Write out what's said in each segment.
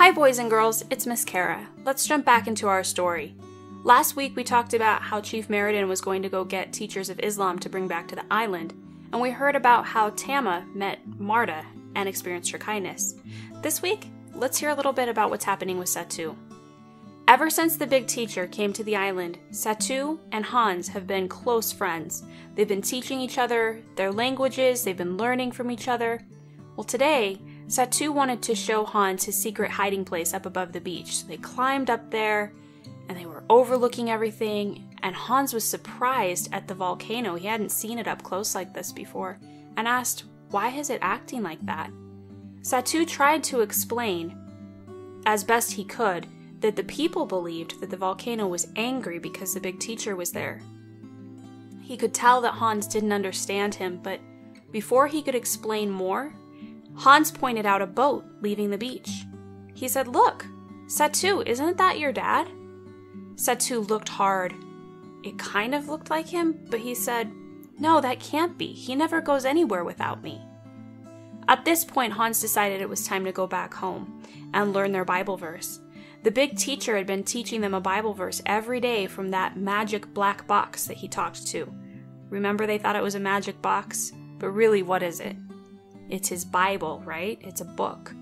Hi boys and girls, it's Miss Kara. Let's jump back into our story. Last week we talked about how Chief Meriden was going to go get teachers of Islam to bring back to the island, and we heard about how Tama met Marta and experienced her kindness. This week, let's hear a little bit about what's happening with Satu. Ever since the big teacher came to the island, Satu and Hans have been close friends. They've been teaching each other their languages, they've been learning from each other. Well, today, Satu wanted to show Hans his secret hiding place up above the beach. So they climbed up there, and they were overlooking everything, and Hans was surprised at the volcano. He hadn't seen it up close like this before, and asked, why is it acting like that? Satu tried to explain, as best he could, that the people believed that the volcano was angry because the big teacher was there. He could tell that Hans didn't understand him, but before he could explain more, Hans pointed out a boat leaving the beach. He said, "Look, Satu, isn't that your dad?" Satu looked hard. It kind of looked like him, but he said, "No, that can't be. He never goes anywhere without me." At this point, Hans decided it was time to go back home and learn their Bible verse. The big teacher had been teaching them a Bible verse every day from that magic black box that he talked to. Remember, they thought it was a magic box? But really, what is it? It's his Bible, right? It's a book.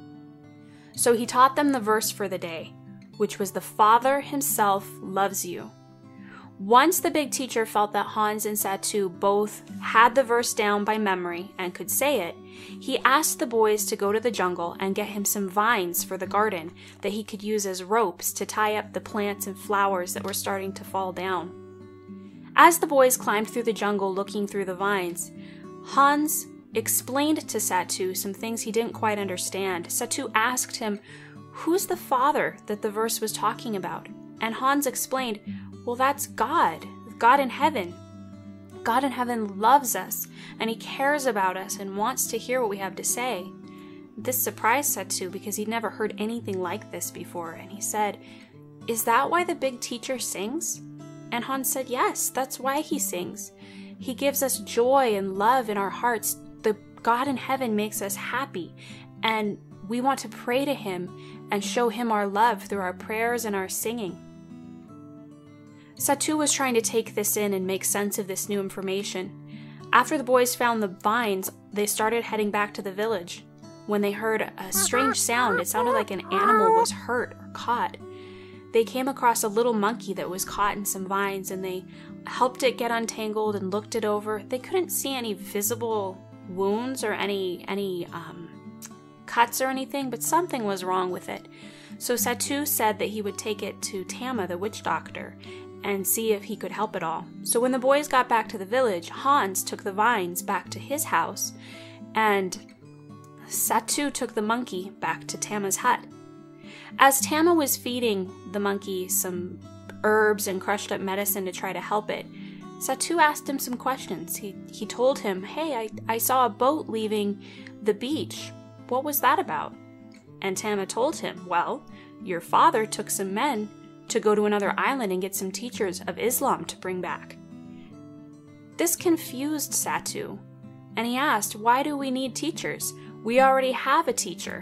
So he taught them the verse for the day, which was, "The Father himself loves you." Once the big teacher felt that Hans and Satu both had the verse down by memory and could say it, he asked the boys to go to the jungle and get him some vines for the garden that he could use as ropes to tie up the plants and flowers that were starting to fall down. As the boys climbed through the jungle looking through the vines, Hans explained to Satu some things he didn't quite understand. Satu asked him, "Who's the Father that the verse was talking about?" And Hans explained, "Well, that's God, God in heaven. God in heaven loves us, and he cares about us and wants to hear what we have to say." This surprised Satu because he'd never heard anything like this before, and he said, "Is that why the big teacher sings?" And Hans said, "Yes, that's why he sings. He gives us joy and love in our hearts. The God in heaven makes us happy, and we want to pray to him and show him our love through our prayers and our singing." Satu was trying to take this in and make sense of this new information. After the boys found the vines, they started heading back to the village. When they heard a strange sound, it sounded like an animal was hurt or caught. They came across a little monkey that was caught in some vines, and they helped it get untangled and looked it over. They couldn't see any visible wounds or any cuts or anything, but something was wrong with it. So Satu said that he would take it to Tama, the witch doctor, and see if he could help it all. So when the boys got back to the village, Hans took the vines back to his house, and Satu took the monkey back to Tama's hut. As Tama was feeding the monkey some herbs and crushed up medicine to try to help it, Satu asked him some questions. He told him, "Hey, I saw a boat leaving the beach. What was that about?" And Tama told him, "Well, your father took some men to go to another island and get some teachers of Islam to bring back." This confused Satu, and he asked, "Why do we need teachers? We already have a teacher."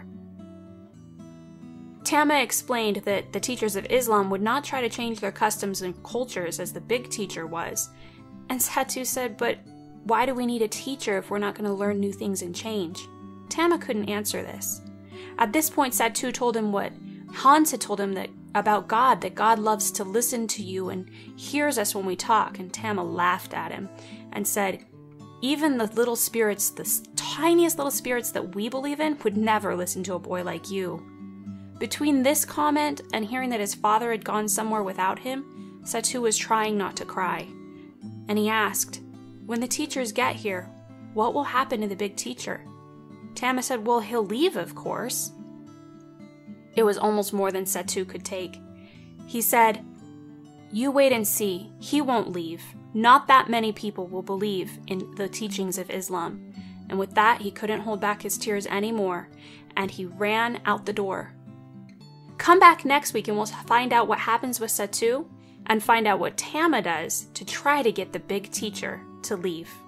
Tama explained that the teachers of Islam would not try to change their customs and cultures as the big teacher was. And Satu said, "But why do we need a teacher if we're not going to learn new things and change?" Tama couldn't answer this. At this point, Satu told him what Hans had told him about God, that God loves to listen to you and hears us when we talk. And Tama laughed at him and said, "Even the little spirits, the tiniest little spirits that we believe in, would never listen to a boy like you." Between this comment and hearing that his father had gone somewhere without him, Satu was trying not to cry. And he asked, "When the teachers get here, what will happen to the big teacher?" Tama said, "Well, he'll leave, of course." It was almost more than Satu could take. He said, "You wait and see. He won't leave. Not that many people will believe in the teachings of Islam." And with that, he couldn't hold back his tears anymore, and he ran out the door. Come back next week and we'll find out what happens with Satu and find out what Tama does to try to get the big teacher to leave.